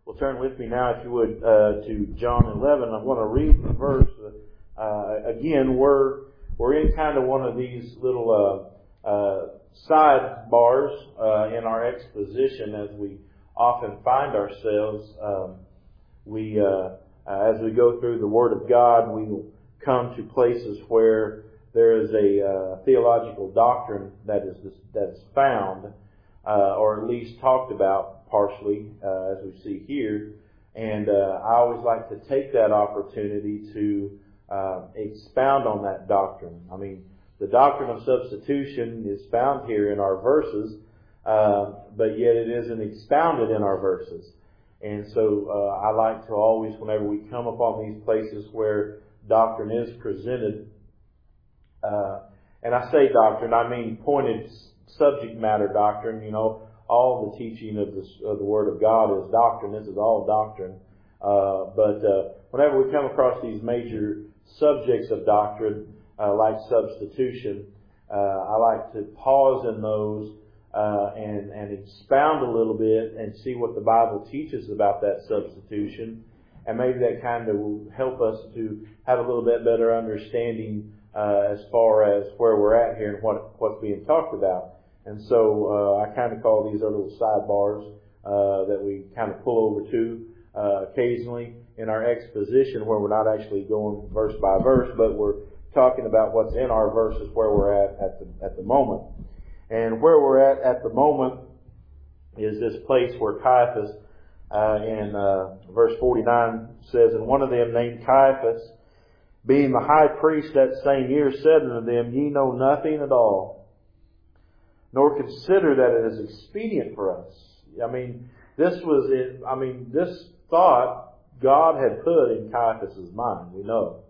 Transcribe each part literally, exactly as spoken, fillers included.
Well, turn with me now, if you would, uh, to John eleven. I'm going to read the verse. Uh, again, we're we're in kind of one of these little uh, uh, sidebars uh, in our exposition, as we often find ourselves. Um, we, uh, uh, as we go through the Word of God, we will come to places where there is a uh, theological doctrine that is that is found, uh, or at least talked about partially, uh, as we see here. And uh, I always like to take that opportunity to uh, expound on that doctrine. I mean, the doctrine of substitution is found here in our verses, uh, but yet it isn't expounded in our verses. And so uh, I like to always, whenever we come upon these places where doctrine is presented, uh, and I say doctrine, I mean pointed subject matter doctrine, you know, all the teaching of the, of the Word of God is doctrine. This is all doctrine. Uh, but uh, whenever we come across these major subjects of doctrine, uh, like substitution, uh, I like to pause in those uh, and, and expound a little bit and see what the Bible teaches about that substitution. And maybe that kind of will help us to have a little bit better understanding uh, as far as where we're at here and what what's being talked about. And so uh, I kind of call these our little sidebars uh, that we kind of pull over to uh, occasionally in our exposition, where we're not actually going verse by verse, but we're talking about what's in our verses where we're at at the, at the moment. And where we're at at the moment is this place where Caiaphas, uh, in uh, verse forty-nine says, "And one of them named Caiaphas, being the high priest that same year, said unto them, Ye know nothing at all, nor consider that it is expedient for us." I mean, this was it. I mean, this thought God had put in Caiaphas' mind. We know.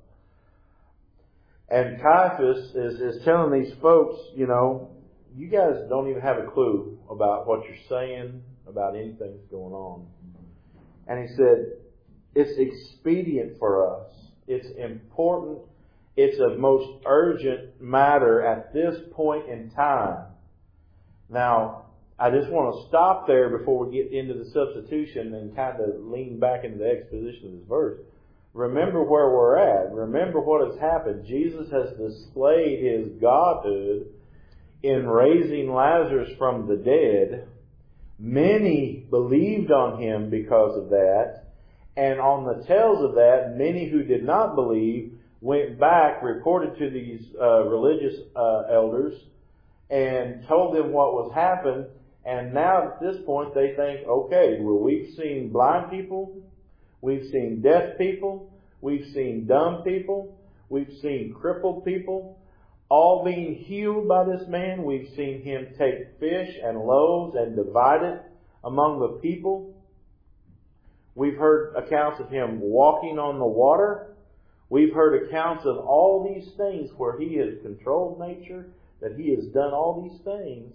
And Caiaphas is, is telling these folks, you know, you guys don't even have a clue about what you're saying, about anything that's going on. And he said, it's expedient for us. It's important. It's a most urgent matter at this point in time. Now, I just want to stop there before we get into the substitution and kind of lean back into the exposition of this verse. Remember where we're at. Remember what has happened. Jesus has displayed His Godhood in raising Lazarus from the dead. Many believed on Him because of that. And on the tails of that, many who did not believe went back, reported to these uh, religious uh, elders, and told them what was happened. And now at this point they think, okay, well, we've seen blind people, we've seen deaf people, we've seen dumb people, we've seen crippled people, all being healed by this man. We've seen Him take fish and loaves and divide it among the people. We've heard accounts of Him walking on the water. We've heard accounts of all these things where He has controlled nature, that He has done all these things.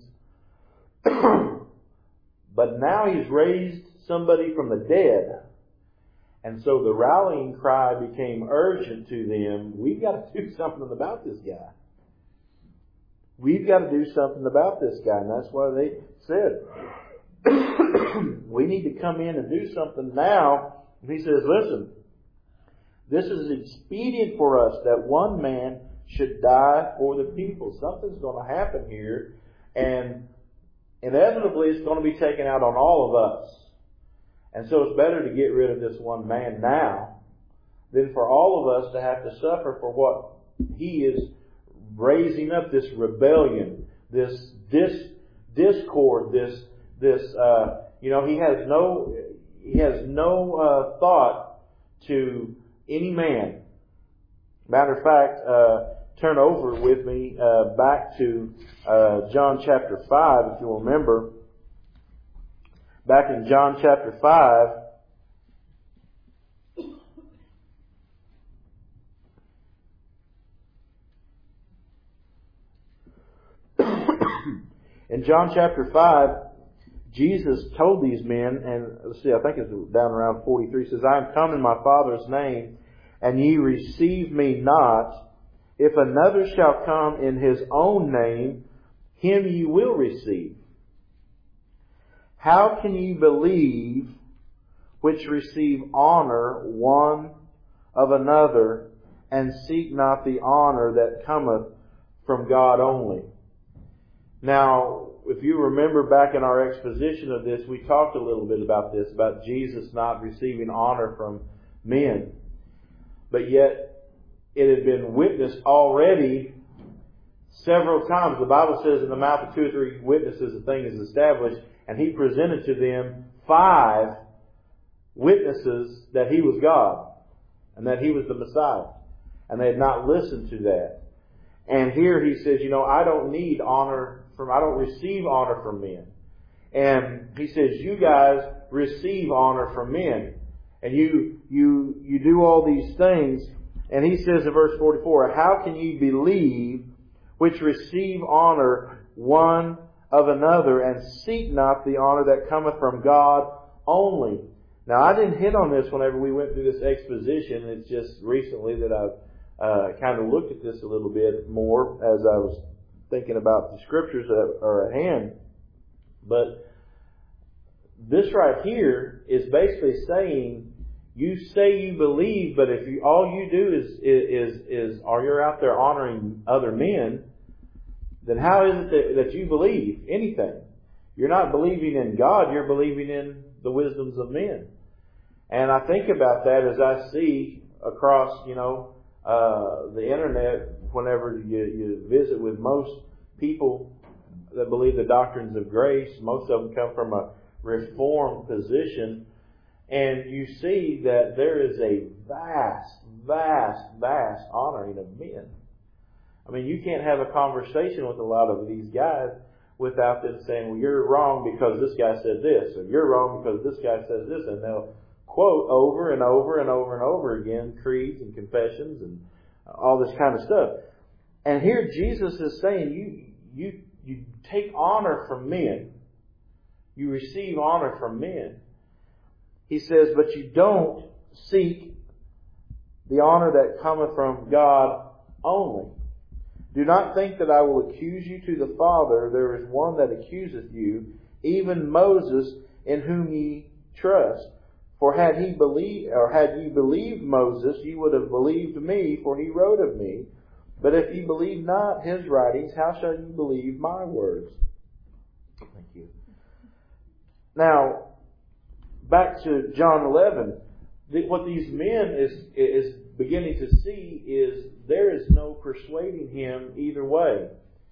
But now He's raised somebody from the dead. And so the rallying cry became urgent to them. We've got to do something about this guy. We've got to do something about this guy. And that's why they said, we need to come in and do something now. And He says, listen, this is expedient for us that one man should die for the people. Something's going to happen here. And inevitably it's going to be taken out on all of us. And so it's better to get rid of this one man now than for all of us to have to suffer for what he is raising up, this rebellion, this dis, discord, this, this, uh, you know, he has no, he has no, uh, thought to any man. Matter of fact, uh, turn over with me, uh, back to, uh, John chapter five, if you'll remember. Back in John chapter five, in John chapter five, Jesus told these men, and let's see, I think it's down around forty-three, says, I am come in my Father's name, and ye receive me not. If another shall come in his own name, him ye will receive. How can ye believe which receive honor one of another, and seek not the honor that cometh from God only. Now, if you remember back in our exposition of this, we talked a little bit about this, about Jesus not receiving honor from men. But yet, it had been witnessed already several times. The Bible says in the mouth of two or three witnesses a thing is established, and He presented to them five witnesses that He was God and that He was the Messiah. And they had not listened to that. And here He says, you know, I don't need honor from, I don't receive honor from men. And He says, you guys receive honor from men. And you, you, you do all these things. And He says in verse forty-four, how can ye believe which receive honor one of another, and seek not the honor that cometh from God only? Now, I didn't hit on this whenever we went through this exposition. It's just recently that I've uh, kind of looked at this a little bit more as I was thinking about the scriptures that are at hand. But this right here is basically saying, you say you believe, but if you, all you do is, is, is, or you're out there honoring other men, then how is it that, that you believe anything? You're not believing in God, you're believing in the wisdoms of men. And I think about that as I see across, you know, uh, the internet, whenever you, you visit with most people that believe the doctrines of grace, most of them come from a reformed position. And you see that there is a vast, vast, vast honoring of men. I mean, you can't have a conversation with a lot of these guys without them saying, well, you're wrong because this guy said this, or you're wrong because this guy says this. And they'll quote over and over and over and over again creeds and confessions and all this kind of stuff. And here Jesus is saying, you, you, you take honor from men. You receive honor from men. He says, but you don't seek the honor that cometh from God only. Do not think that I will accuse you to the Father. There is one that accuseth you, even Moses, in whom ye trust. For had he believed, or had ye believed Moses, ye would have believed me, for he wrote of me. But if ye believe not his writings, how shall ye believe my words? Thank you. Now, back to John eleven. What these men is is beginning to see is there is no persuading him either way.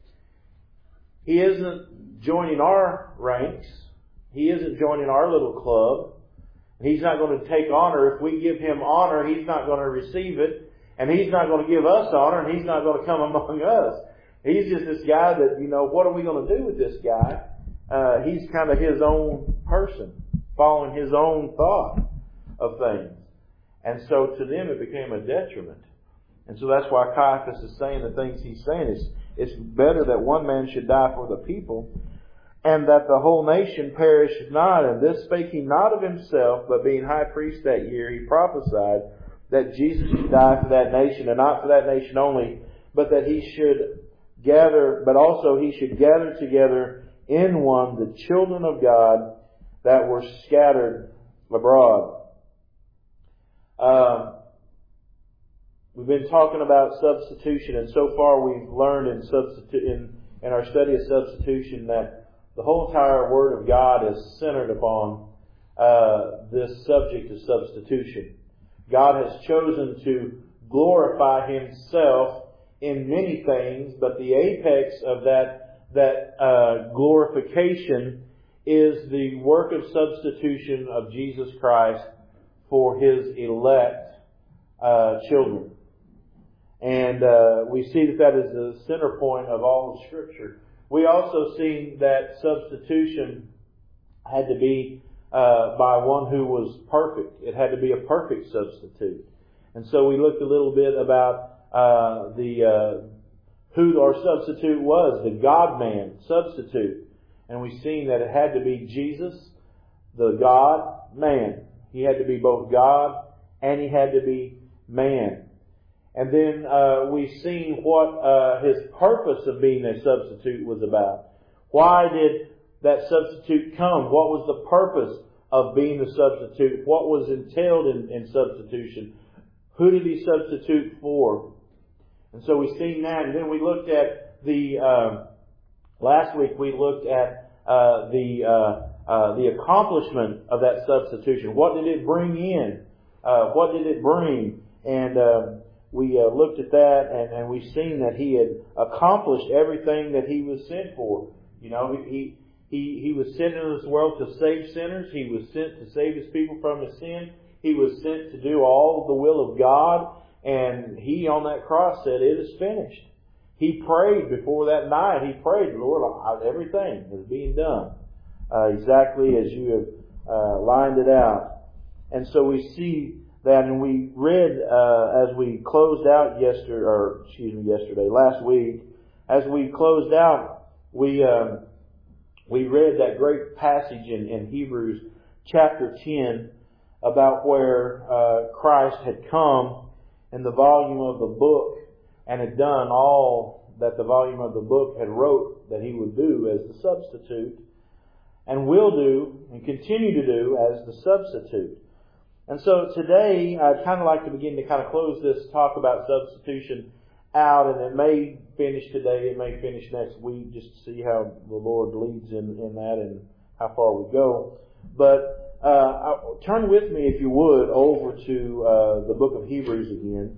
He isn't joining our ranks. He isn't joining our little club. He's not going to take honor. If we give him honor, he's not going to receive it. And he's not going to give us honor, and he's not going to come among us. He's just this guy that, you know, what are we going to do with this guy? Uh, he's kind of his own person, following his own thought of things. And so to them it became a detriment. And so that's why Caiaphas is saying the things he's saying. It's, it's better that one man should die for the people, and that the whole nation perish not. And this spake he not of himself, but being high priest that year, he prophesied that Jesus should die for that nation, and not for that nation only, but that he should gather, but also he should gather together in one the children of God that were scattered abroad. Um, we've been talking about substitution, and so far we've learned in, substitu- in, in our study of substitution that the whole entire Word of God is centered upon uh, this subject of substitution. God has chosen to glorify Himself in many things, but the apex of that that uh, glorification is the work of substitution of Jesus Christ for His elect uh, children. And uh, we see that that is the center point of all of Scripture. We also see that substitution had to be uh, by one who was perfect. It had to be a perfect substitute. And so we looked a little bit about uh, the uh, who our substitute was, the God-man substitute. And we've seen that it had to be Jesus, the God-man. He had to be both God and He had to be man. And then uh, we've seen what uh, His purpose of being a substitute was about. Why did that substitute come? What was the purpose of being the substitute. What was entailed in, in substitution? Who did He substitute for? And so we've seen that. And then we looked at the, uh, last week we looked at uh, the uh, uh, the accomplishment of that substitution. What did it bring in? Uh, what did it bring? And uh, we uh, looked at that, and, and we've seen that He had accomplished everything that He was sent for. You know, He He He was sent into this world to save sinners. He was sent to save His people from His sin. He was sent to do all the will of God. And He on that cross said, "It is finished." He prayed before that night. He prayed, "Lord, everything is being done uh, exactly as You have uh, lined it out." And so we see that, and we read uh, as we closed out yesterday, or excuse me, yesterday, last week, as we closed out, we um, we read that great passage in, in Hebrews chapter ten about where uh, Christ had come in the volume of the book and had done all that the volume of the book had wrote that He would do as the substitute, and will do and continue to do as the substitute. And so today I'd kind of like to begin to kind of close this talk about substitution out, and it may finish today, it may finish next week, just to see how the Lord leads in, in that and how far we go. But Uh, turn with me, if you would, over to uh, the book of Hebrews again.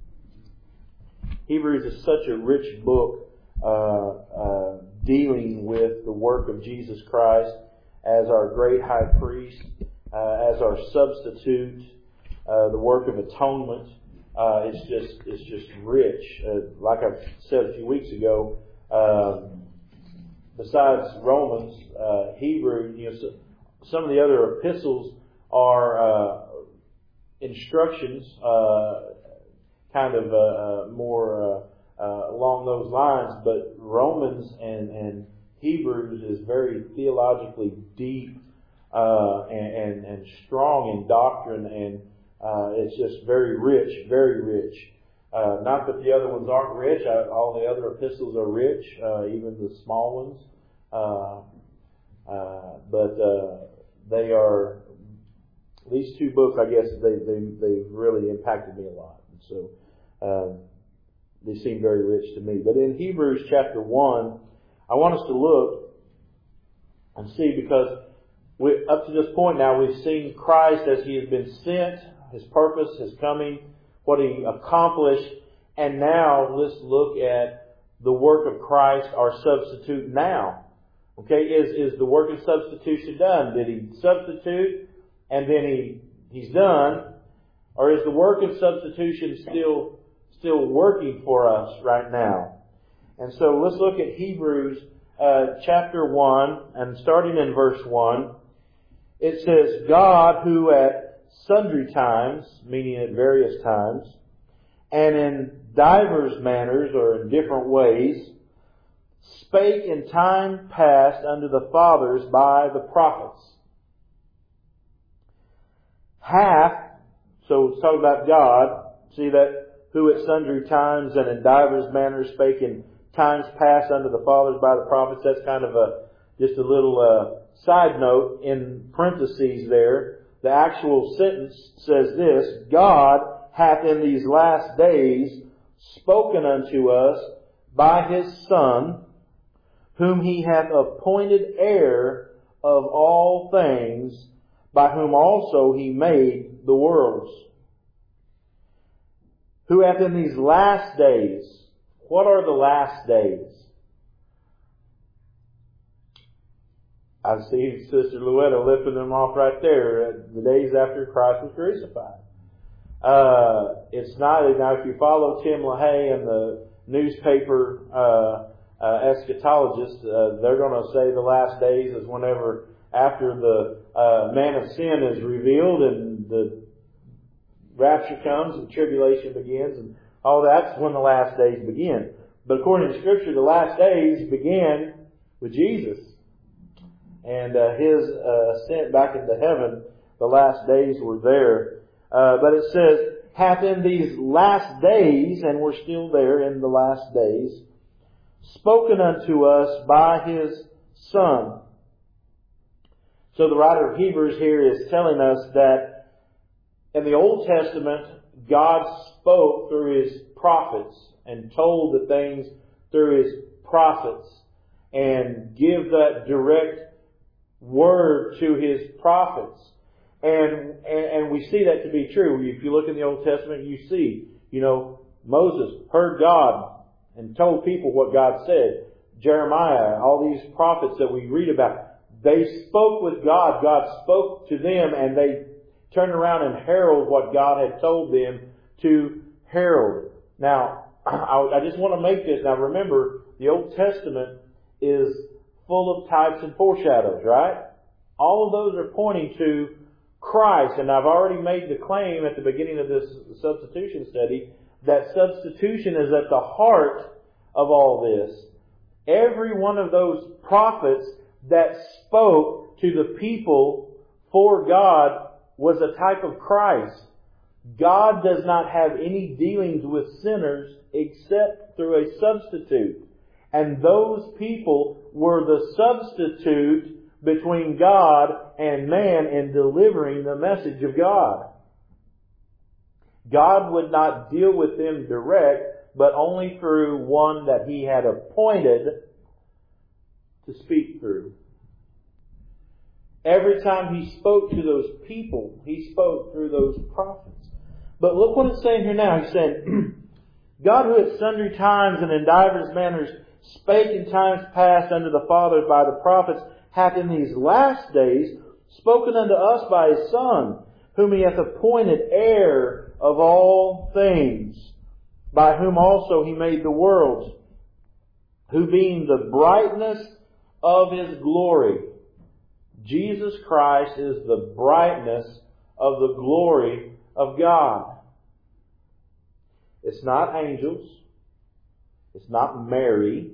Hebrews is such a rich book uh, uh, dealing with the work of Jesus Christ as our great high priest, uh, as our substitute, uh, the work of atonement. Uh, it's just it's just rich. Uh, like I said a few weeks ago, uh, besides Romans, uh, Hebrew, you know. So, some of the other epistles are uh, instructions, uh, kind of uh, uh, more uh, uh, along those lines. But Romans and, and Hebrews is very theologically deep uh, and, and, and strong in doctrine, and uh, it's just very rich, very rich. Uh, not that the other ones aren't rich. I, all the other epistles are rich, uh, even the small ones. Uh, uh, but uh, they are, these two books, I guess, they, they, they've really impacted me a lot. And so, um, they seem very rich to me. But in Hebrews chapter one, I want us to look and see, because we, up to this point now, we've seen Christ as He has been sent, His purpose, His coming, what He accomplished, and now let's look at the work of Christ, our substitute now. Okay, is, is the work of substitution done? Did He substitute and then he He's done? Or is the work of substitution still still working for us right now? And so let's look at Hebrews uh, chapter one, and starting in verse one. It says, "God, who at sundry times," meaning at various times, "and in divers manners," or in different ways, "spake in time past unto the fathers by the prophets." Hath, so it's talking about God, see that, "who at sundry times and in divers manners spake in times past unto the fathers by the prophets." That's kind of a, just a little uh, side note in parentheses there. The actual sentence says this: "God hath in these last days spoken unto us by His Son, whom He hath appointed heir of all things, by whom also He made the worlds." Who hath in these last days. What are the last days? I see Sister Louetta lifting them off right there. The days after Christ was crucified. Uh, it's not, now if you follow Tim LaHaye and the newspaper uh, uh, eschatologists, uh, they're going to say the last days is whenever after the uh, man of sin is revealed and the rapture comes and tribulation begins and all that's when the last days begin. But according to Scripture, the last days began with Jesus and uh, His uh, ascent back into heaven. The last days were there. Uh, but it says, "hath in these last days," and we're still there in the last days, "spoken unto us by His Son." So the writer of Hebrews here is telling us that in the Old Testament, God spoke through His prophets and told the things through His prophets and give that direct word to His prophets. And, and, and we see that to be true. If you look in the Old Testament, you see, you know, Moses heard God and told people what God said. Jeremiah, all these prophets that we read about, they spoke with God. God spoke to them and they turned around and heralded what God had told them to herald. Now, I just want to make this. Now remember, the Old Testament is full of types and foreshadows, right? All of those are pointing to Christ. And I've already made the claim at the beginning of this substitution study that substitution is at the heart of all this. Every one of those prophets that spoke to the people for God was a type of Christ. God does not have any dealings with sinners except through a substitute. And those people were the substitute between God and man in delivering the message of God. God would not deal with them direct, but only through one that He had appointed to speak through. Every time He spoke to those people, He spoke through those prophets. But look what it's saying here now. He said, God who at sundry times and in divers manners spake in times past unto the fathers by the prophets, hath in these last days spoken unto us by His Son, whom He hath appointed heir of all things, by whom also He made the worlds, who being the brightness of His glory. Jesus Christ is the brightness of the glory of God. It's not angels. It's not Mary.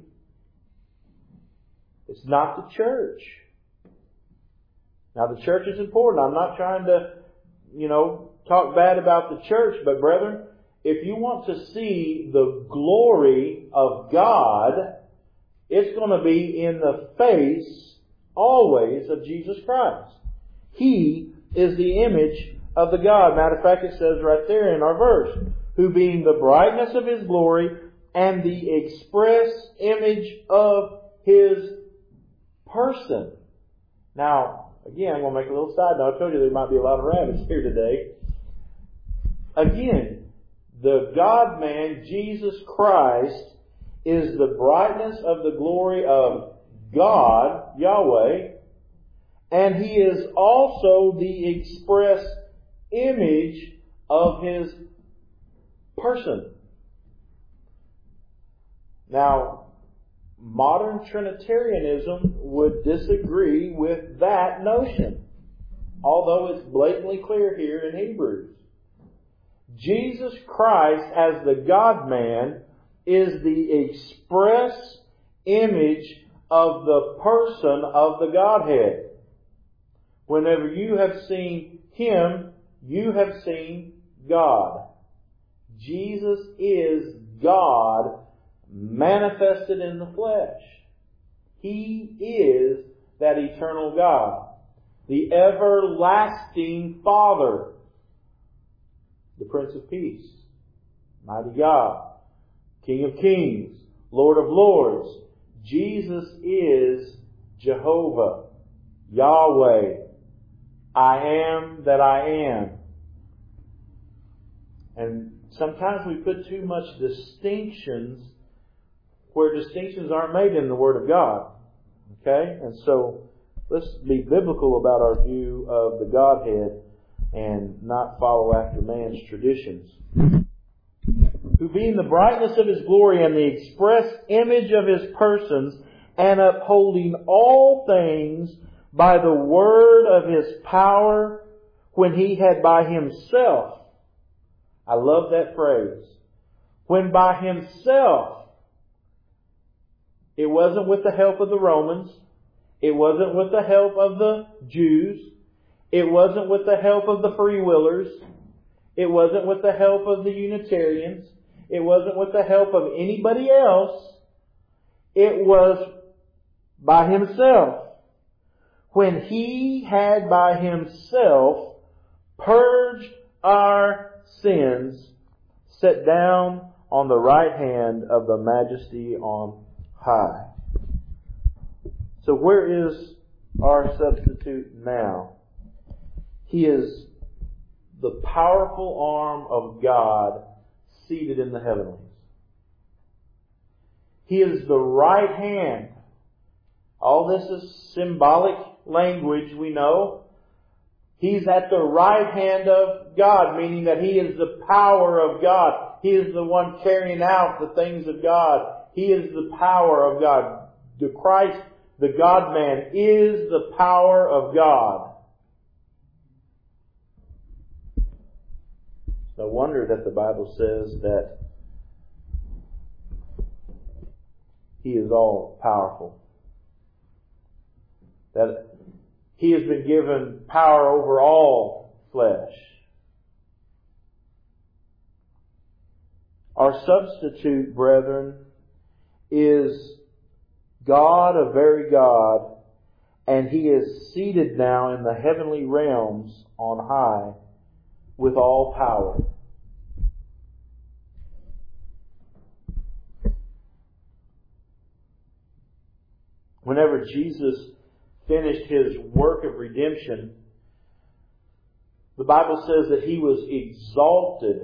It's not the church. Now the church is important. I'm not trying to, you know, talk bad about the church, but brethren, if you want to see the glory of God, it's going to be in the face always of Jesus Christ. He is the image of the God. Matter of fact, it says right there in our verse, who being the brightness of His glory and the express image of His person. Now, again, I'm going to make a little side note. I told you there might be a lot of rabbits here today. Again, the God-man, Jesus Christ, is the brightness of the glory of God, Yahweh, and He is also the express image of His person. Now, modern Trinitarianism would disagree with that notion, although it's blatantly clear here in Hebrews. Jesus Christ, as the God-man, is the express image of the person of the Godhead. Whenever you have seen Him, you have seen God. Jesus is God manifested in the flesh. He is that eternal God, the everlasting Father, the Prince of Peace, mighty God, King of Kings, Lord of Lords. Jesus is Jehovah, Yahweh, I am that I am. And sometimes we put too much distinctions where distinctions aren't made in the Word of God. Okay? And so let's be biblical about our view of the Godhead and not follow after man's traditions. Who being the brightness of His glory and the express image of His persons, and upholding all things by the word of His power, when He had by Himself, I love that phrase, when by Himself, it wasn't with the help of the Romans, it wasn't with the help of the Jews, it wasn't with the help of the free willers, it wasn't with the help of the Unitarians, it wasn't with the help of anybody else, it was by Himself. when He had by Himself purged our sins, sat down on the right hand of the Majesty on high. So where is our substitute now? He is the powerful arm of God seated in the heavenlies. He is the right hand. All this is symbolic language, we know. He's at the right hand of God, meaning that He is the power of God. He is the one carrying out the things of God. He is the power of God. The Christ, the God-man, is the power of God. No wonder that the Bible says that He is all powerful. That He has been given power over all flesh. Our substitute, brethren, is God, a very God, and He is seated now in the heavenly realms on high with all power. Whenever Jesus finished His work of redemption, the Bible says that He was exalted.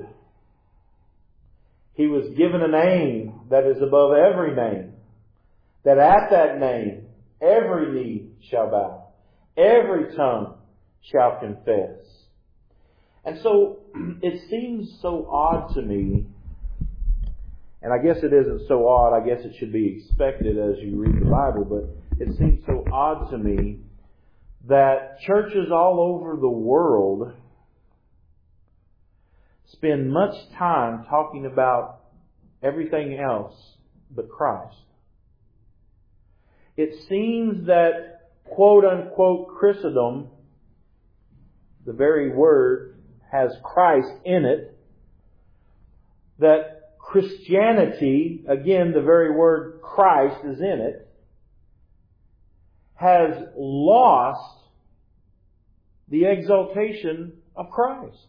He was given a name that is above every name. That at that name, every knee shall bow. Every tongue shall confess. And so, it seems so odd to me, and I guess it isn't so odd, I guess it should be expected as you read the Bible, but it seems so odd to me that churches all over the world spend much time talking about everything else but Christ. It seems that quote-unquote Christendom, the very word, has Christ in it. That Christianity, again, the very word Christ is in it, has lost the exaltation of Christ.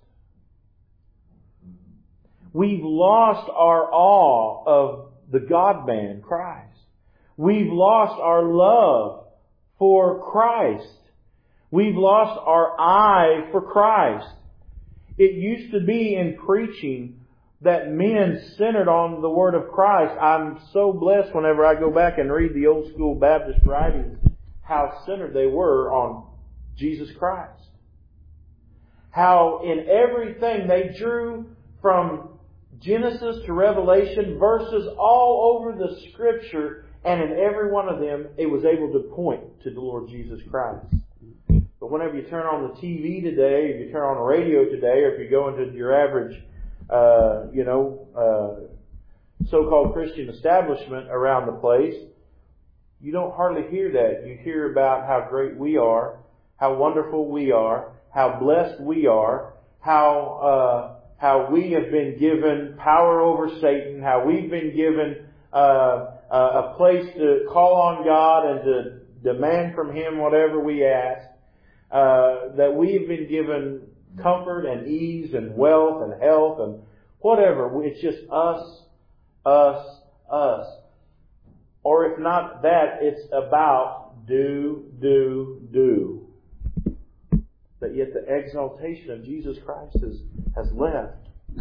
We've lost our awe of the God-man, Christ. We've lost our love for Christ. We've lost our eye for Christ. It used to be in preaching that men centered on the Word of Christ. I'm so blessed whenever I go back and read the old school Baptist writings, how centered they were on Jesus Christ. How in everything they drew from Genesis to Revelation, verses all over the Scripture, and in every one of them, it was able to point to the Lord Jesus Christ. But whenever you turn on the T V today, if you turn on the radio today, or if you go into your average, uh, you know, uh, so-called Christian establishment around the place, you don't hardly hear that. You hear about how great we are, how wonderful we are, how blessed we are, how uh, how we have been given power over Satan, how we've been given uh, a place to call on God and to demand from Him whatever we ask, uh, that we've been given comfort and ease and wealth and health and whatever. It's just us, us, us. Or if not that, it's about do, do, do. But yet the exaltation of Jesus Christ has, has left.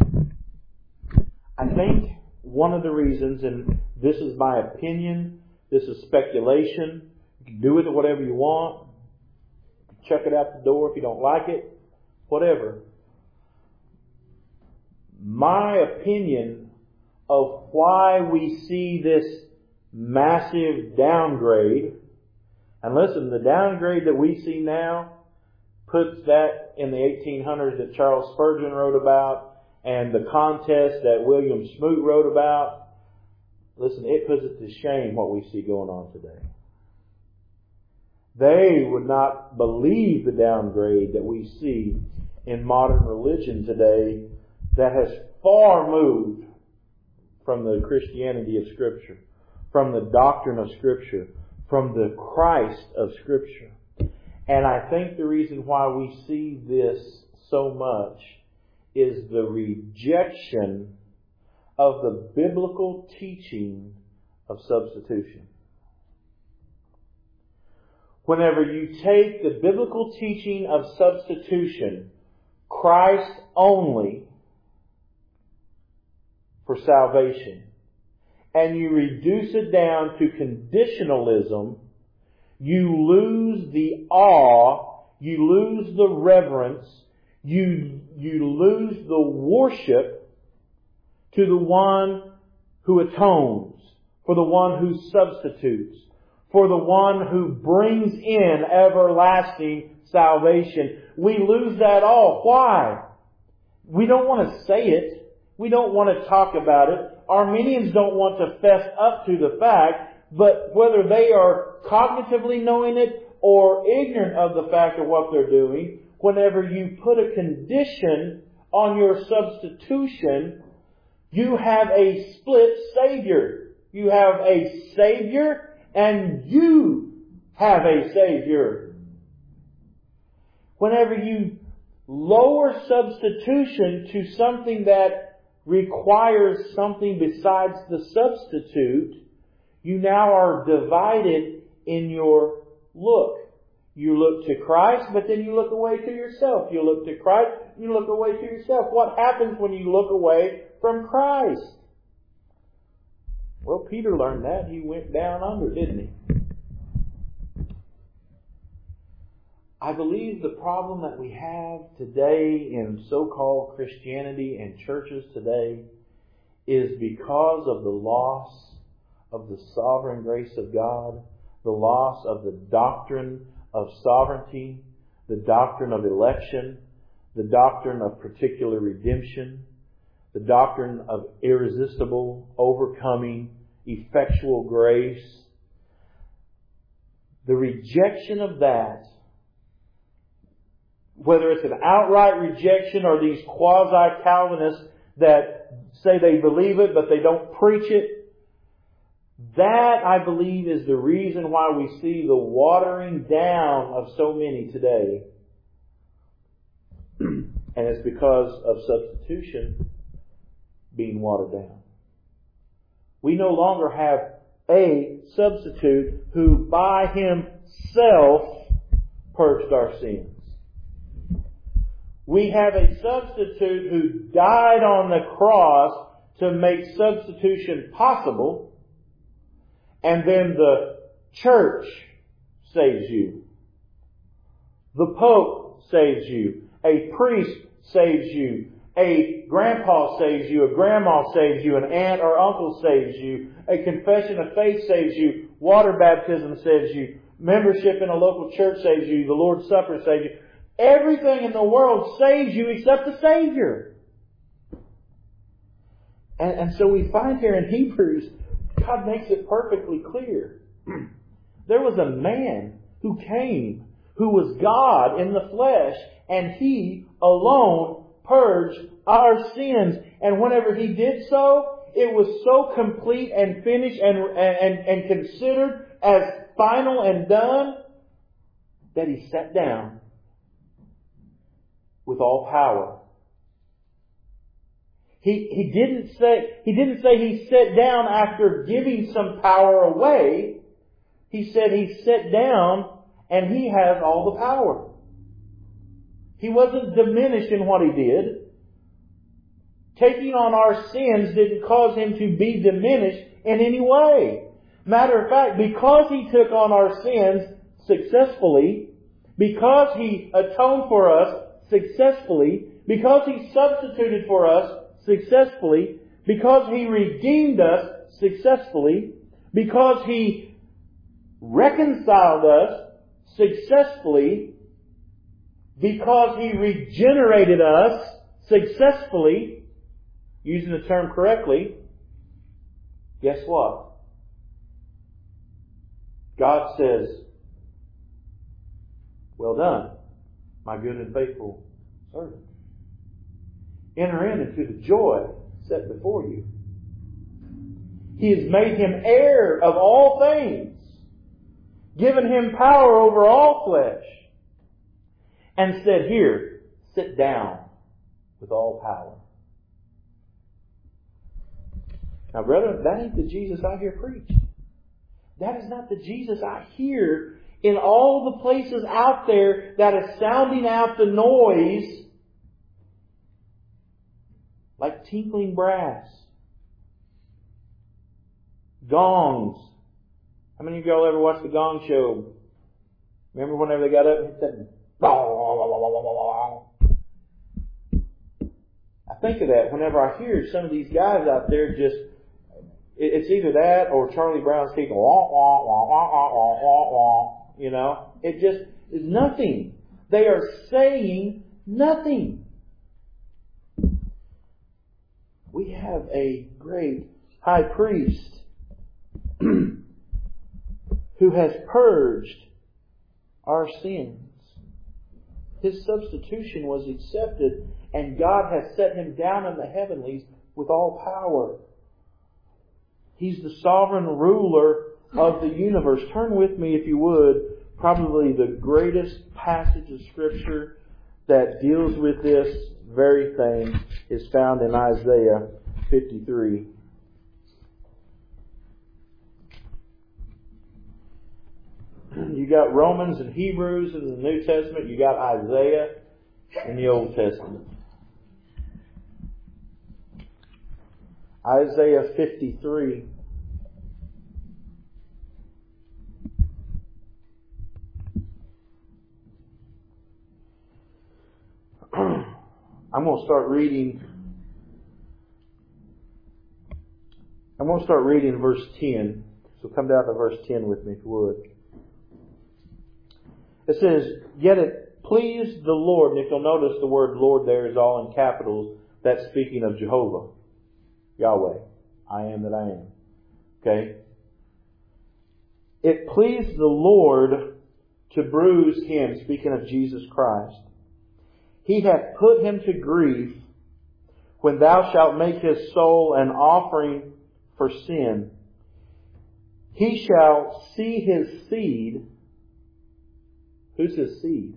I think one of the reasons, and this is my opinion, this is speculation, you can do with it whatever you want, chuck it out the door if you don't like it, whatever. My opinion of why we see this massive downgrade, and listen, the downgrade that we see now puts that in the eighteen hundreds that Charles Spurgeon wrote about, and the contest that William Smoot wrote about. Listen, it puts it to shame what we see going on today. They would not believe the downgrade that we see in modern religion today that has far moved from the Christianity of Scripture, from the doctrine of Scripture, from the Christ of Scripture. And I think the reason why we see this so much is the rejection of the biblical teaching of substitution. Whenever you take the biblical teaching of substitution, Christ only for salvation, and you reduce it down to conditionalism, you lose the awe, you lose the reverence, you, you lose the worship to the one who atones, for the one who substitutes, for the one who brings in everlasting salvation. We lose that all. Why? We don't want to say it. We don't want to talk about it. Arminians don't want to fess up to the fact, but whether they are cognitively knowing it or ignorant of the fact of what they're doing, whenever you put a condition on your substitution, you have a split Savior. You have a Savior and you have a Savior. Whenever you lower substitution to something that requires something besides the substitute, you now are divided in your look. You look to Christ, but then you look away to yourself. You look to Christ, you look away to yourself. What happens when you look away from Christ? Well, Peter learned that. He went down under, didn't he? I believe the problem that we have today in so-called Christianity and churches today is because of the loss of the sovereign grace of God, the loss of the doctrine of sovereignty, the doctrine of election, the doctrine of particular redemption, the doctrine of irresistible, overcoming, effectual grace. The rejection of that, whether it's an outright rejection or these quasi-Calvinists that say they believe it but they don't preach it, that, I believe, is the reason why we see the watering down of so many today. And it's because of substitution being watered down. We no longer have a substitute who by himself purged our sins. We have a substitute who died on the cross to make substitution possible. And then the church saves you. The Pope saves you. A priest saves you. A grandpa saves you. A grandma saves you. An aunt or uncle saves you. A confession of faith saves you. Water baptism saves you. Membership in a local church saves you. The Lord's Supper saves you. Everything in the world saves you except the Savior. And, and so we find here in Hebrews, God makes it perfectly clear. There was a man who came, who was God in the flesh, and He alone purged our sins. And whenever He did so, it was so complete and finished and, and, and considered as final and done that He sat down with all power. He, he didn't say, he didn't say he sat down after giving some power away. He said he sat down and He has all the power. He wasn't diminished in what He did. Taking on our sins didn't cause Him to be diminished in any way. Matter of fact, because He took on our sins successfully, because He atoned for us successfully, because He substituted for us successfully, because He redeemed us successfully, because He reconciled us successfully, because He regenerated us successfully, using the term correctly, guess what? God says, "Well done, my good and faithful servant. Enter in into the joy set before you." He has made Him heir of all things, given Him power over all flesh, and said, "Here, sit down with all power." Now, brethren, that ain't the Jesus I hear preached. That is not the Jesus I hear in all the places out there that is sounding out the noise like tinkling brass, gongs. How many of y'all ever watched the Gong Show? Remember whenever they got up and hit that? I think of that whenever I hear some of these guys out there just, it's either that or Charlie Brown's people, wah, wah, wah, wah, wah, wah, wah, wah. You know, it just is nothing. They are saying nothing. We have a great high priest who has purged our sins. His substitution was accepted, and God has set Him down in the heavenlies with all power. He's the sovereign ruler of the universe. Turn with me, if you would, probably the greatest passage of Scripture that deals with this very thing is found in Isaiah fifty-three. You got Romans and Hebrews in the New Testament. You got Isaiah in the Old Testament. Isaiah fifty-three. I'm going to start reading. I'm going to start reading verse ten. So come down to verse ten with me, if you would. It says, "Yet it pleased the Lord," and if you'll notice the word Lord there is all in capitals, that's speaking of Jehovah, Yahweh. I am that I am. Okay? "It pleased the Lord to bruise Him," speaking of Jesus Christ. "He hath put Him to grief when thou shalt make His soul an offering for sin. He shall see His seed." Who's His seed?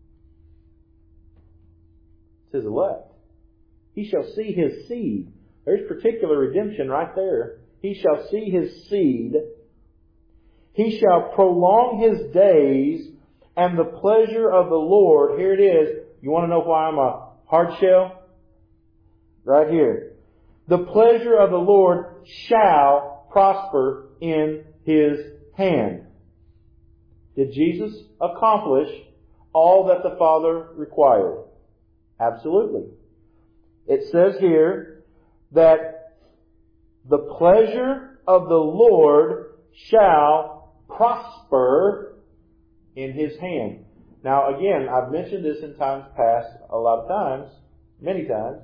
It's His elect. "He shall see His seed." There's particular redemption right there. "He shall see His seed. He shall prolong His days, and the pleasure of the Lord," here it is. You want to know why I'm a hard shell? Right here. "The pleasure of the Lord shall prosper in His hand." Did Jesus accomplish all that the Father required? Absolutely. It says here that the pleasure of the Lord shall prosper in His hand. Now again, I've mentioned this in times past a lot of times, many times.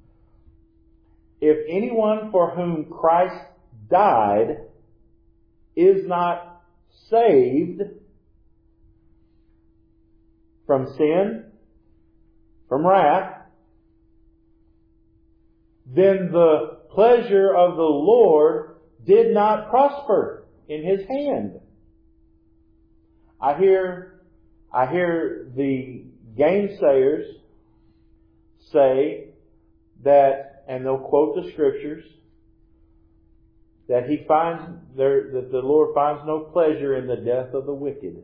If anyone for whom Christ died is not saved from sin, from wrath, then the pleasure of the Lord did not prosper in His hand. I hear, I hear the gainsayers say that, and they'll quote the Scriptures, that He finds there, that the Lord finds no pleasure in the death of the wicked.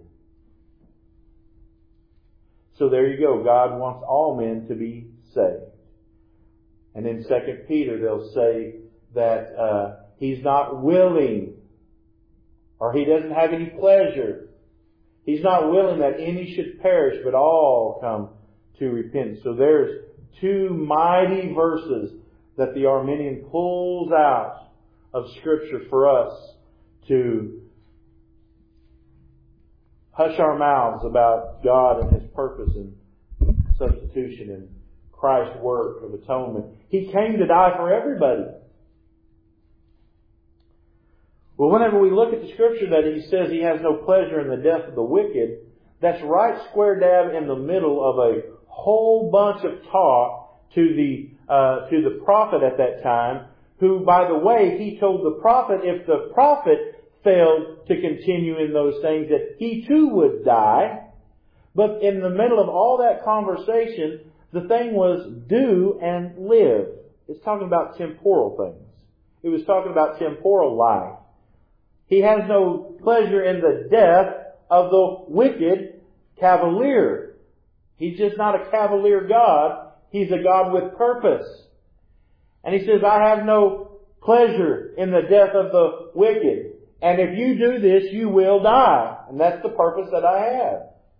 So there you go. God wants all men to be saved. And in Second Peter, they'll say that uh, He's not willing, or He doesn't have any pleasure. He's not willing that any should perish, but all come to repentance. So there's two mighty verses that the Arminian pulls out of Scripture for us to hush our mouths about God and His purpose and substitution and Christ's work of atonement. He came to die for everybody. Well, whenever we look at the Scripture that He says He has no pleasure in the death of the wicked, that's right square dab in the middle of a whole bunch of talk to the uh, to the prophet at that time, who, by the way, he told the prophet if the prophet failed to continue in those things, that he too would die. But in the middle of all that conversation, the thing was do and live. It's talking about temporal things. It was talking about temporal life. He has no pleasure in the death of the wicked cavalier. He's just not a cavalier God. He's a God with purpose. And He says, I have no pleasure in the death of the wicked. And if you do this, you will die. And that's the purpose that I have.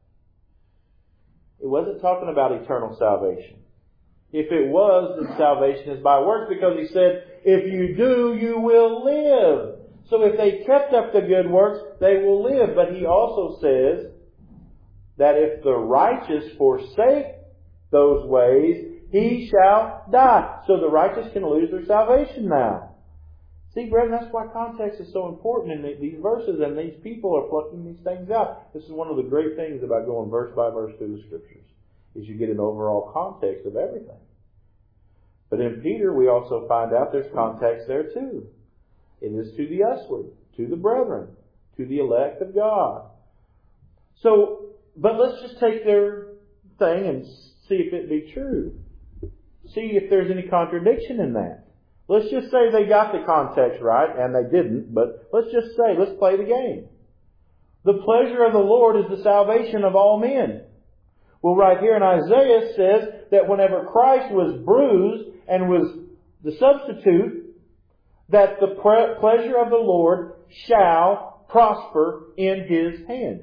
It wasn't talking about eternal salvation. If it was, then salvation is by works, because He said, if you do, you will live. So if they kept up the good works, they will live. But He also says that if the righteous forsake those ways, he shall die. So the righteous can lose their salvation now. See, brethren, that's why context is so important in these verses, and these people are plucking these things out. This is one of the great things about going verse by verse through the Scriptures, is you get an overall context of everything. But in Peter, we also find out there's context there too. It is to the usward, to the brethren, to the elect of God. So, but let's just take their thing and see if it be true. See if there's any contradiction in that. Let's just say they got the context right, and they didn't, but let's just say, let's play the game. The pleasure of the Lord is the salvation of all men. Well, right here in Isaiah it says that whenever Christ was bruised and was the substitute, that the pre- pleasure of the Lord shall prosper in His hand.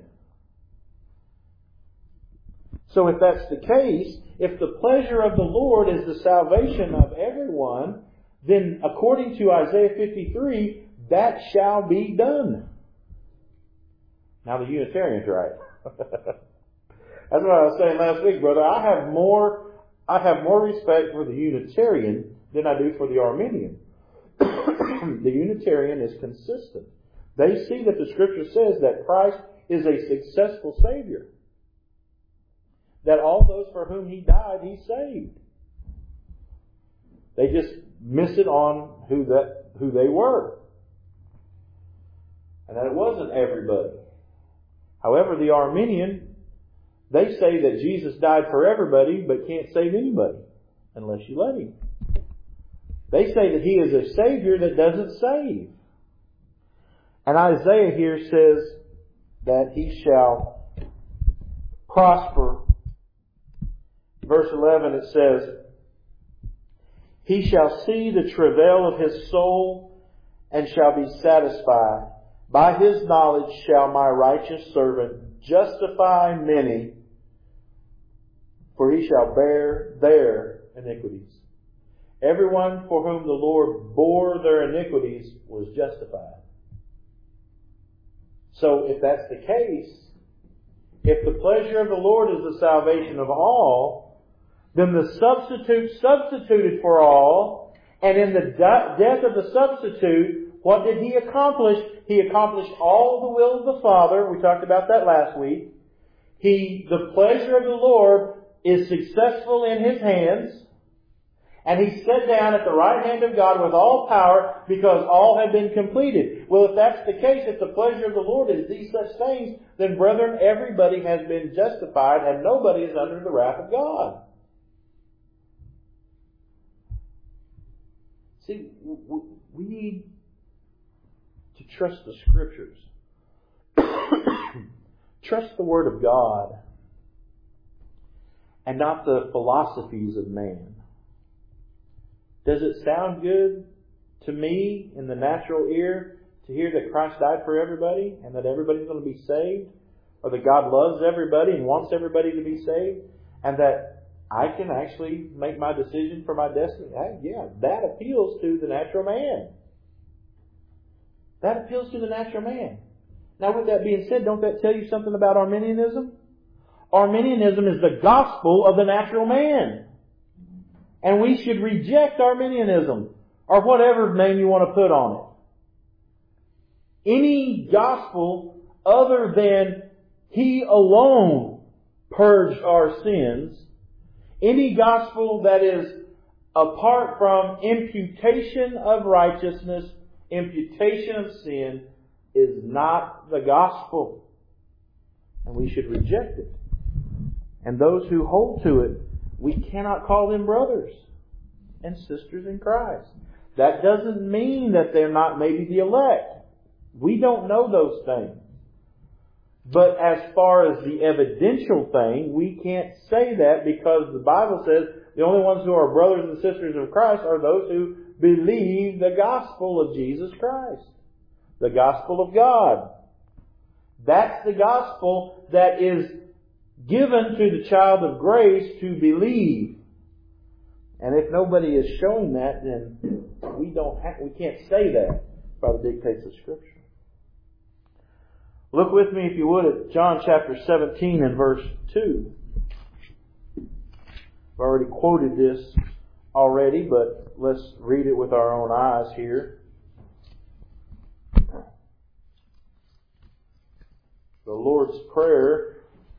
So if that's the case, if the pleasure of the Lord is the salvation of everyone, then according to Isaiah fifty-three, that shall be done. Now the Unitarian's right. That's what I was saying last week, brother. I have more, I have more respect for the Unitarian than I do for the Arminian. The Unitarian is consistent. They see that the Scripture says that Christ is a successful Savior. That all those for whom He died, He saved. They just miss it on who that who they were. And that it wasn't everybody. However, the Arminian, they say that Jesus died for everybody but can't save anybody unless you let Him. They say that He is a Savior that doesn't save. And Isaiah here says that He shall prosper. Verse eleven it says, He shall see the travail of His soul and shall be satisfied. By His knowledge shall my righteous servant justify many, for he shall bear their iniquities. Everyone for whom the Lord bore their iniquities was justified. So if that's the case, if the pleasure of the Lord is the salvation of all, then the substitute substituted for all, and in the death of the substitute, what did He accomplish? He accomplished all the will of the Father. We talked about that last week. He, the pleasure of the Lord is successful in His hands, and He sat down at the right hand of God with all power because all had been completed. Well, if that's the case, if the pleasure of the Lord is these such things, then brethren, everybody has been justified and nobody is under the wrath of God. See, we need to trust the Scriptures. Trust the Word of God and not the philosophies of man. Does it sound good to me in the natural ear to hear that Christ died for everybody and that everybody's going to be saved? Or that God loves everybody and wants everybody to be saved? And that I can actually make my decision for my destiny? Yeah, that appeals to the natural man. That appeals to the natural man. Now, with that being said, don't that tell you something about Arminianism? Arminianism is the gospel of the natural man. And we should reject Arminianism, or whatever name you want to put on it. Any gospel other than He alone purged our sins, any gospel that is apart from imputation of righteousness, imputation of sin, is not the gospel. And we should reject it. And those who hold to it, we cannot call them brothers and sisters in Christ. That doesn't mean that they're not maybe the elect. We don't know those things. But as far as the evidential thing, we can't say that because the Bible says the only ones who are brothers and sisters of Christ are those who believe the gospel of Jesus Christ. The gospel of God. That's the gospel that is given to the child of grace to believe. And if nobody is showing that, then we don't have, we can't say that by the dictates of Scripture. Look with me, if you would, at John chapter seventeen and verse two. I've already quoted this already, but let's read it with our own eyes here. The Lord's Prayer.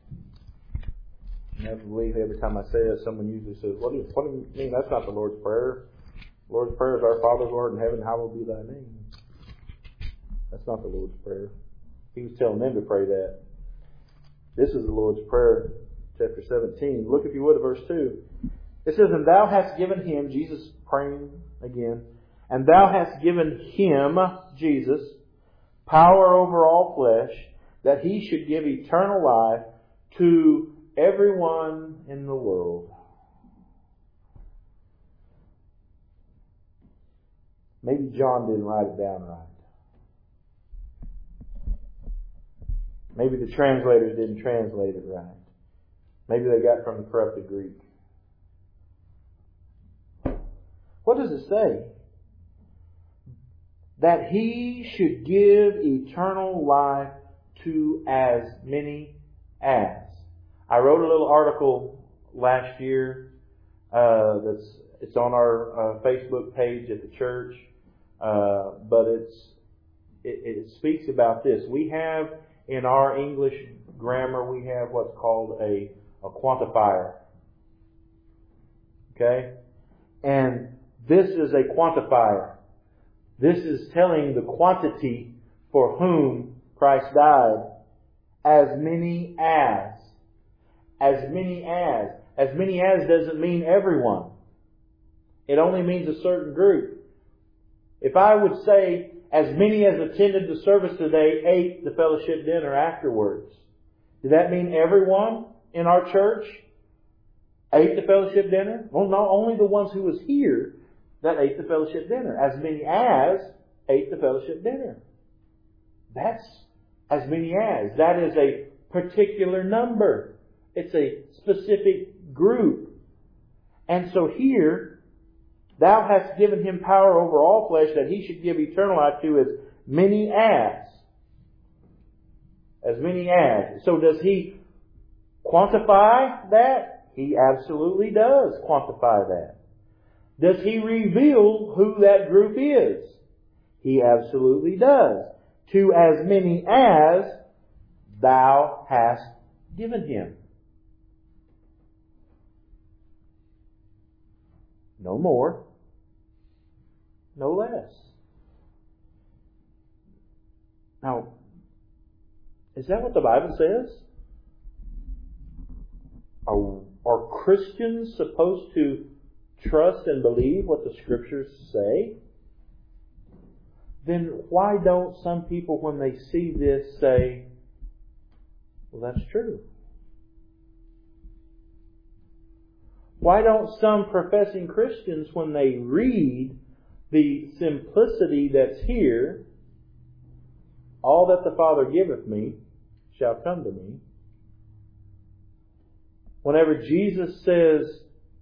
I believe every time I say that, someone usually says, what do, you, what do you mean? That's not the Lord's Prayer. The Lord's Prayer is, Our Father who art in heaven, hallowed be thy name. That's not the Lord's Prayer. He was telling them to pray that. This is the Lord's Prayer, chapter seventeen. Look, if you would, at verse two. It says, And thou hast given him, Jesus praying again, and thou hast given him, Jesus, power over all flesh, that he should give eternal life to everyone in the world. Maybe John didn't write it down right. Maybe the translators didn't translate it right. Maybe they got it from the corrupted Greek. What does it say? That he should give eternal life to as many as. I wrote a little article last year uh, that's it's on our uh, Facebook page at the church, uh, but it's it, it speaks about this. We have in our English grammar we have what's called a a quantifier. Okay, and this is a quantifier. This is telling the quantity for whom Christ died. As many as. As many as. As many as doesn't mean everyone. It only means a certain group. If I would say, as many as attended the service today ate the fellowship dinner afterwards, does that mean everyone in our church ate the fellowship dinner? Well, no, only the ones who was here that ate the fellowship dinner. As many as ate the fellowship dinner. That's as many as. That is a particular number. It's a specific group. And so here, thou hast given him power over all flesh that he should give eternal life to as many as. As many as. So does he quantify that? He absolutely does quantify that. Does he reveal who that group is? He absolutely does. To as many as thou hast given him. No more. No less. Now, is that what the Bible says? Are, are Christians supposed to trust and believe what the Scriptures say? Then why don't some people, when they see this, say, well, that's true? Why don't some professing Christians, when they read the simplicity that's here, all that the Father giveth me shall come to me, whenever Jesus says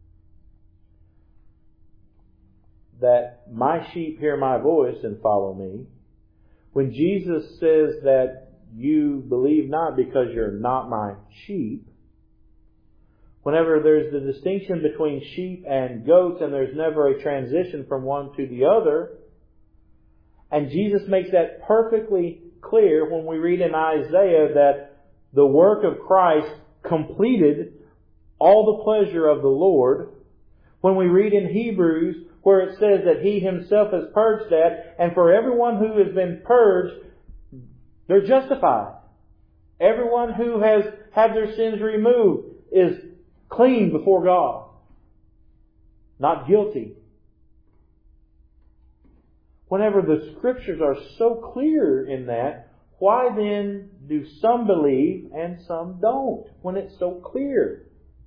that my sheep hear my voice and follow me, when Jesus says that you believe not because you're not my sheep, whenever there's the distinction between sheep and goats and there's never a transition from one to the other, and Jesus makes that perfectly clear when we read in Isaiah that the work of Christ completed all the pleasure of the Lord, when we read in Hebrews where it says that He Himself has purged that, and for everyone who has been purged, they're justified. Everyone who has had their sins removed, is clean before God. Not guilty. Whenever the Scriptures are so clear in that, why then do some believe and some don't when it's so clear?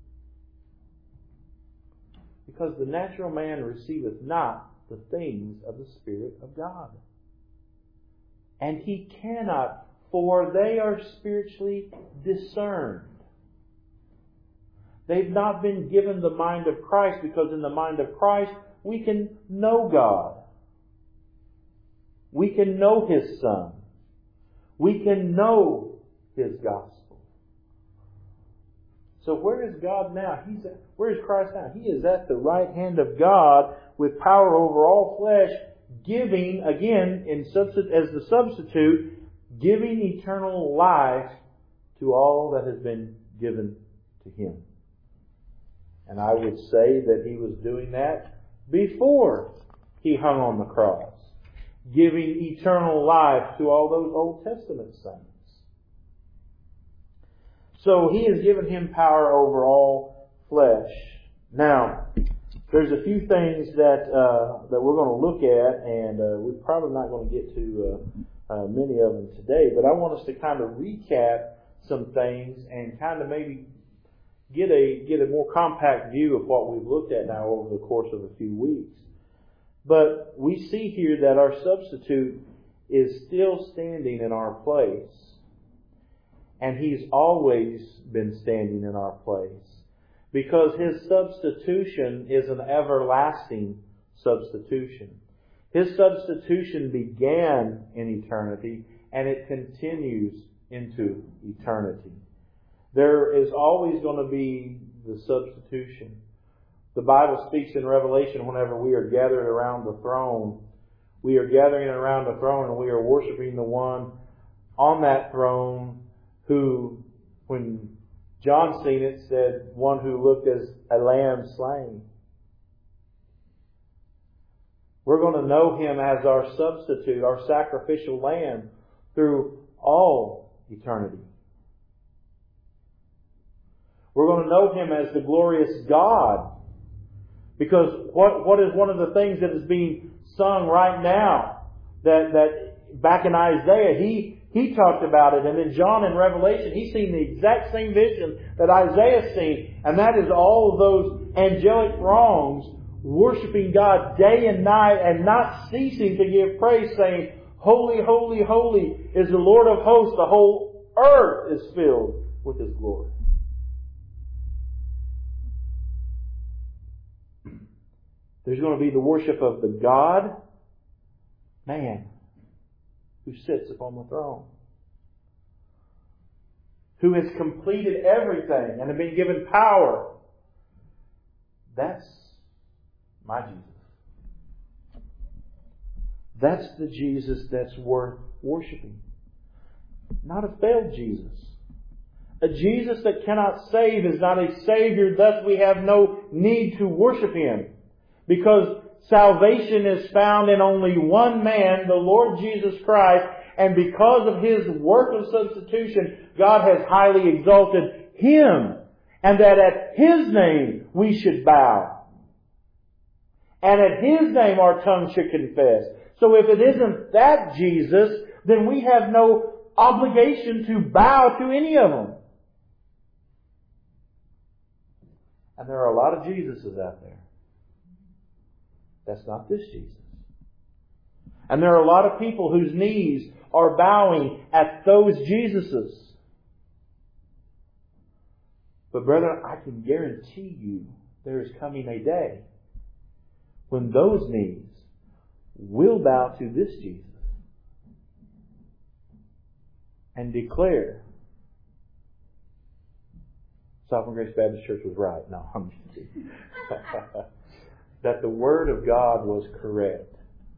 Because the natural man receiveth not the things of the Spirit of God. And he cannot, for they are spiritually discerned. They've not been given the mind of Christ, because in the mind of Christ we can know God. We can know His Son. We can know His gospel. So where is God now? He's at, where is Christ now? He is at the right hand of God with power over all flesh, giving, again, in substitute, as the substitute, giving eternal life to all that has been given to Him. And I would say that He was doing that before He hung on the cross, giving eternal life to all those Old Testament saints. So He has given Him power over all flesh. Now, there's a few things that uh, that we're going to look at, and uh, we're probably not going to get to uh, uh, many of them today, but I want us to kind of recap some things and kind of maybe get a get a more compact view of what we've looked at now over the course of a few weeks. But we see here that our substitute is still standing in our place. And He's always been standing in our place. Because His substitution is an everlasting substitution. His substitution began in eternity, and it continues into eternity. There is always going to be the substitution. The Bible speaks in Revelation, whenever we are gathered around the throne, we are gathering around the throne and we are worshiping the one on that throne who, when John seen it, said, one who looked as a lamb slain. We're going to know Him as our substitute, our sacrificial lamb, through all eternity. We're going to know Him as the glorious God. Because what what is one of the things that is being sung right now, that that back in Isaiah, he he talked about it, and then John in Revelation, he's seen the exact same vision that Isaiah's seen, and that is all of those angelic throngs worshiping God day and night and not ceasing to give praise, saying, "Holy, holy, holy is the Lord of hosts, the whole earth is filled with His glory." There's going to be the worship of the God, man, who sits upon the throne, who has completed everything and has been given power. That's my Jesus. That's the Jesus that's worth worshiping. Not a failed Jesus. A Jesus that cannot save is not a Savior, thus we have no need to worship Him. Because salvation is found in only one man, the Lord Jesus Christ, and because of His work of substitution, God has highly exalted Him, and that at His name we should bow. And at His name our tongue should confess. So if it isn't that Jesus, then we have no obligation to bow to any of them. And there are a lot of Jesuses out there. That's not this Jesus. And there are a lot of people whose knees are bowing at those Jesuses. But brethren, I can guarantee you there is coming a day when those knees will bow to this Jesus and declare, Sovereign Grace Baptist Church was right. No, I'm just kidding. That the Word of God was correct.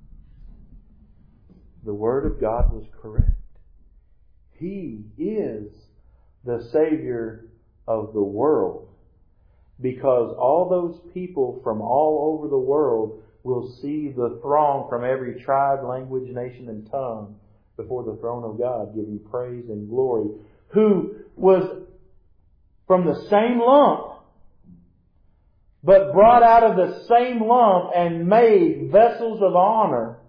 The Word of God was correct. He is the Savior of the world. Because all those people from all over the world will see the throng from every tribe, language, nation, and tongue before the throne of God, giving praise and glory. Who was from the same lump, but brought out of the same lump and made vessels of honor.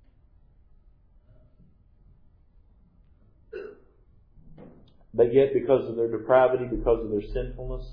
But yet, because of their depravity, because of their sinfulness,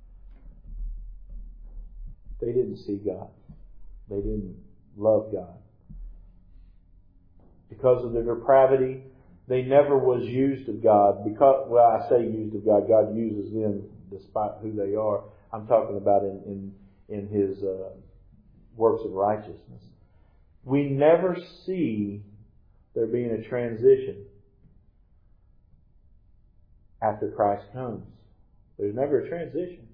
they didn't see God. They didn't love God. Because of their depravity, they never was used of God. Because, well, I say used of God. God uses them despite who they are. I'm talking about in in, in His uh, works of righteousness. We never see there being a transition after Christ comes. There's never a transition.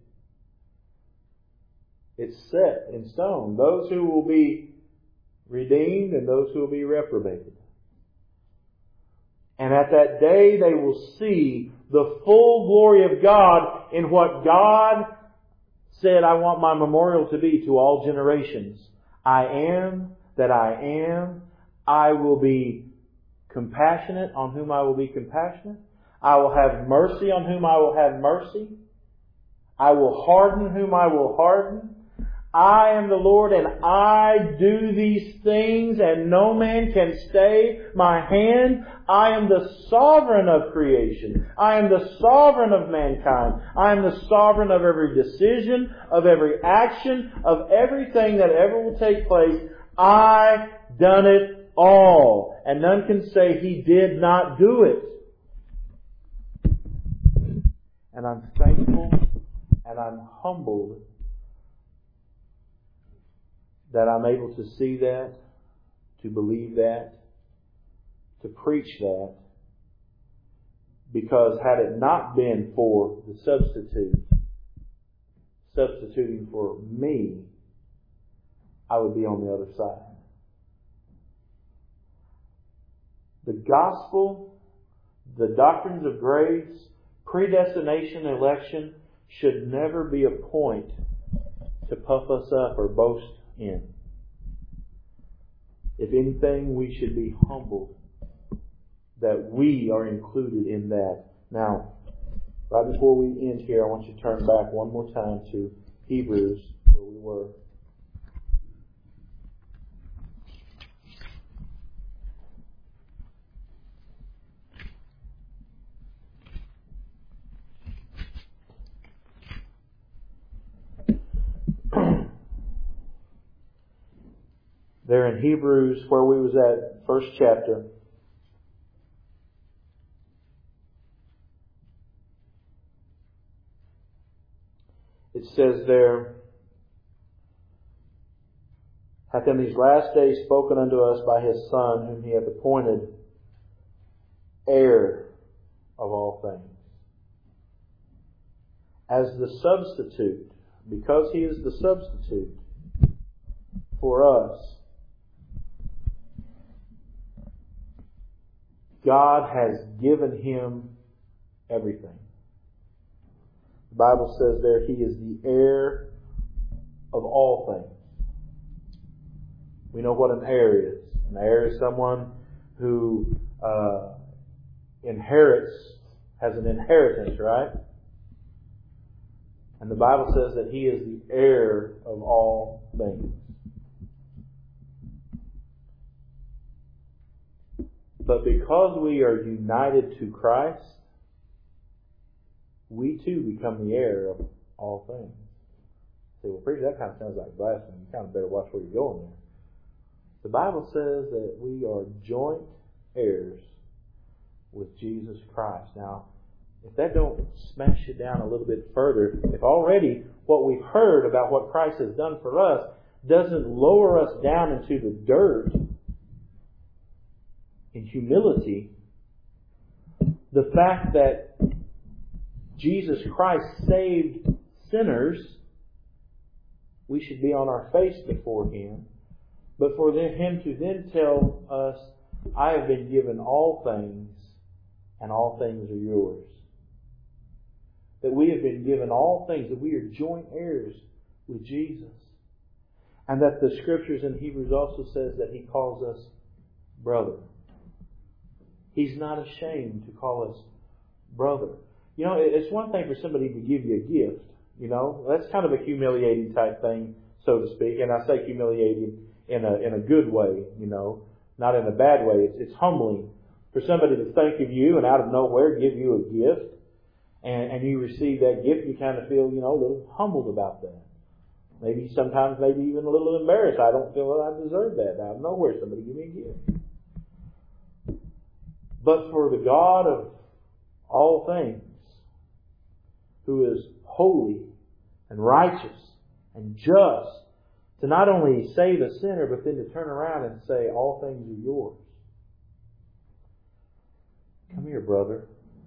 It's set in stone. Those who will be redeemed and those who will be reprobated. And at that day they will see the full glory of God in what God said, I want my memorial to be to all generations. I am that I am. I will be compassionate on whom I will be compassionate. I will have mercy on whom I will have mercy. I will harden whom I will harden. I am the Lord, and I do these things, and no man can stay my hand. I am the sovereign of creation. I am the sovereign of mankind. I am the sovereign of every decision, of every action, of everything that ever will take place. I done it all. And none can say He did not do it. And I'm thankful and I'm humbled that I'm able to see that, to believe that, to preach that. Because had it not been for the substitute, substituting for me, I would be on the other side. The gospel, the doctrines of grace, predestination, election should never be a point to puff us up or boast in. If anything, we should be humbled that we are included in that. Now, right before we end here, I want you to turn back one more time to Hebrews, where we were. There in Hebrews, where we was at, first chapter. It says there, hath in these last days spoken unto us by His Son, whom He hath appointed heir of all things. As the substitute, because He is the substitute for us, God has given Him everything. The Bible says there He is the heir of all things. We know what an heir is. An heir is someone who uh, inherits, has an inheritance, right? And the Bible says that He is the heir of all things. But because we are united to Christ, we too become the heir of all things. Say, well, preacher, that kind of sounds like blasphemy. You kind of better watch where you're going there. The Bible says that we are joint heirs with Jesus Christ. Now, if that don't smash it down a little bit further, if already what we've heard about what Christ has done for us doesn't lower us down into the dirt in humility, the fact that Jesus Christ saved sinners, we should be on our face before Him. But for Him to then tell us, I have been given all things, and all things are yours. That we have been given all things, that we are joint heirs with Jesus. And that the Scriptures in Hebrews also says that He calls us brother. He's not ashamed to call us brother. You know, it's one thing for somebody to give you a gift. You know, that's kind of a humiliating type thing, so to speak. And I say humiliating in a in a good way, you know, not in a bad way. It's, it's humbling for somebody to think of you and out of nowhere give you a gift, and, and you receive that gift. You kind of feel, you know, a little humbled about that. Maybe sometimes, maybe even a little embarrassed. I don't feel that I deserve that. Out of nowhere, somebody give me a gift. But for the God of all things, who is holy and righteous and just, to not only save a sinner, but then to turn around and say, all things are yours. Come here, brother.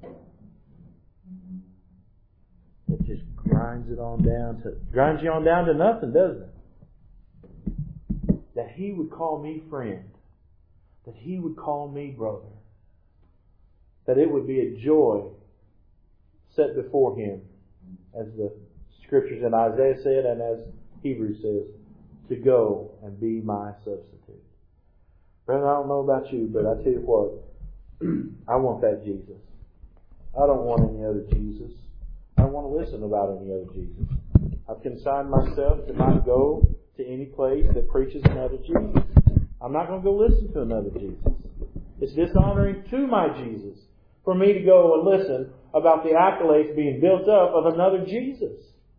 It just grinds it on down to, grinds you on down to nothing, doesn't it? That He would call me friend. That He would call me brother. That it would be a joy set before Him, as the Scriptures in Isaiah said and as Hebrews says, to go and be my substitute. Brother, I don't know about you, but I tell you what, I want that Jesus. I don't want any other Jesus. I don't want to listen about any other Jesus. I've consigned myself to not go to any place that preaches another Jesus. I'm not going to go listen to another Jesus. It's dishonoring to my Jesus for me to go and listen about the accolades being built up of another Jesus.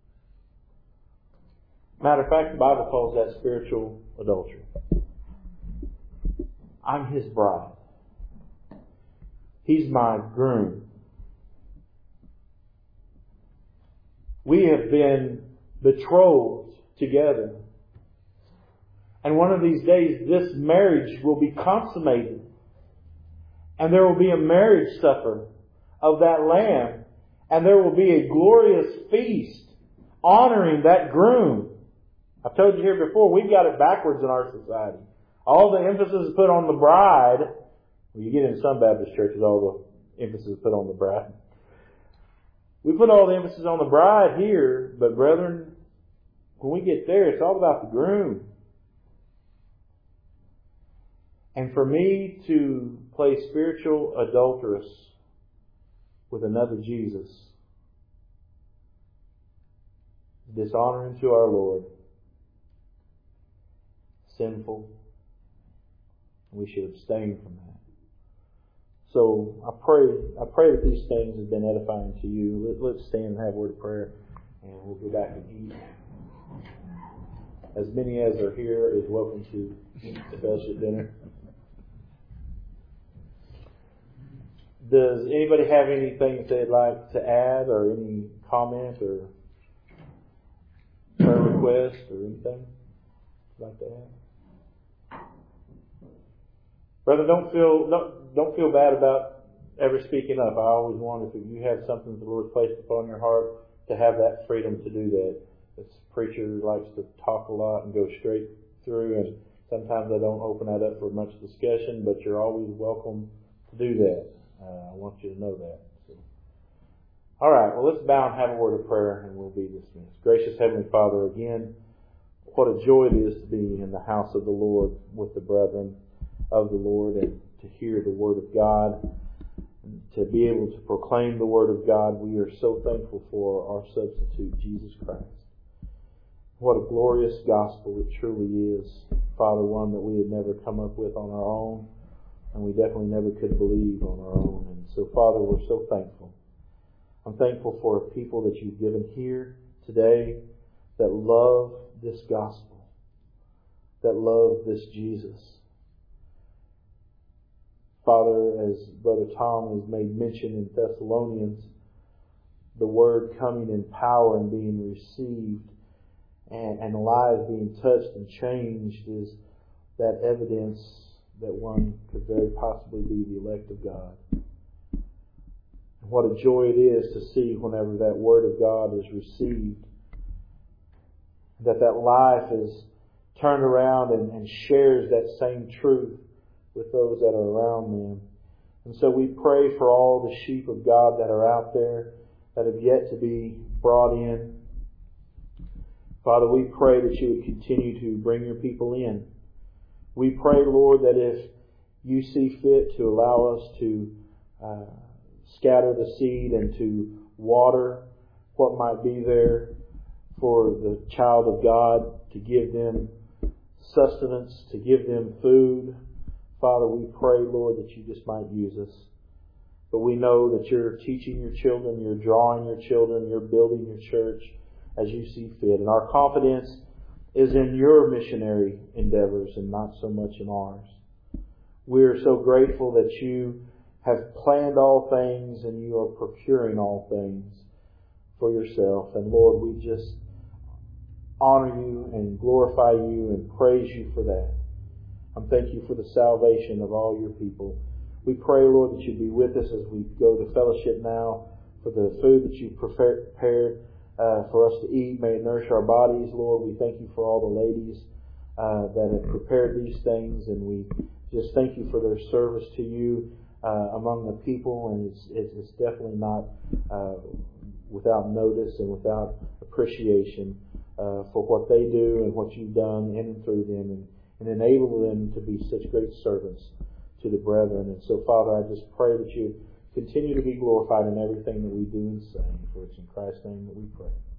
Matter of fact, the Bible calls that spiritual adultery. I'm His bride. He's my groom. We have been betrothed together. And one of these days, this marriage will be consummated. And there will be a marriage supper of that Lamb. And there will be a glorious feast honoring that groom. I've told you here before, we've got it backwards in our society. All the emphasis is put on the bride. Well, you get in some Baptist churches, all the emphasis is put on the bride. We put all the emphasis on the bride here, but brethren, when we get there, it's all about the groom. And for me to play spiritual adulteress with another Jesus, dishonoring to our Lord, sinful, we should abstain from that. So I pray, I pray that these things have been edifying to you. Let, let's stand and have a word of prayer, and we'll go back and eat. As many as are here is welcome to the fellowship dinner. Does anybody have anything that they'd like to add, or any comment, or prayer request, or anything you'd like to add? Brother, don't feel don't, don't feel bad about ever speaking up. I always wonder if you have something the Lord placed upon your heart, to have that freedom to do that. This preacher likes to talk a lot and go straight through, and sometimes I don't open that up for much discussion, but you're always welcome to do that. Uh, I want you to know that. So. All right, well, let's bow and have a word of prayer, and we'll be dismissed. Gracious Heavenly Father, again, what a joy it is to be in the house of the Lord with the brethren of the Lord, and to hear the Word of God, and to be able to proclaim the Word of God. We are so thankful for our substitute, Jesus Christ. What a glorious gospel it truly is, Father, one that we had never come up with on our own, and we definitely never could believe on our own. And so, Father, we're so thankful. I'm thankful for people that you've given here today that love this gospel, that love this Jesus. Father, as Brother Tom has made mention in Thessalonians, the Word coming in power and being received, and, and lives being touched and changed, is that evidence that one could very possibly be the elect of God. And what a joy it is to see whenever that Word of God is received, that that life is turned around and, and shares that same truth with those that are around them. And so we pray for all the sheep of God that are out there that have yet to be brought in. Father, we pray that you would continue to bring your people in. We pray, Lord, that if you see fit to allow us to uh, scatter the seed and to water what might be there for the child of God, to give them sustenance, to give them food. Father, we pray, Lord, that you just might use us. But we know that you're teaching your children, you're drawing your children, you're building your church as you see fit. And our confidence is in your missionary endeavors and not so much in ours. We're so grateful that you have planned all things and you are procuring all things for yourself. And Lord, we just honor you and glorify you and praise you for that. And thank you for the salvation of all your people. We pray, Lord, that you be with us as we go to fellowship now, for the food that you prepared uh, for us to eat. May it nourish our bodies, Lord. We thank you for all the ladies uh, that have prepared these things, and we just thank you for their service to you uh, among the people. And it's, it's, it's definitely not uh, without notice and without appreciation uh, for what they do and what you've done in and through them, and, and enable them to be such great servants to the brethren. And so, Father, I just pray that you continue to be glorified in everything that we do and say. For it's in Christ's name that we pray.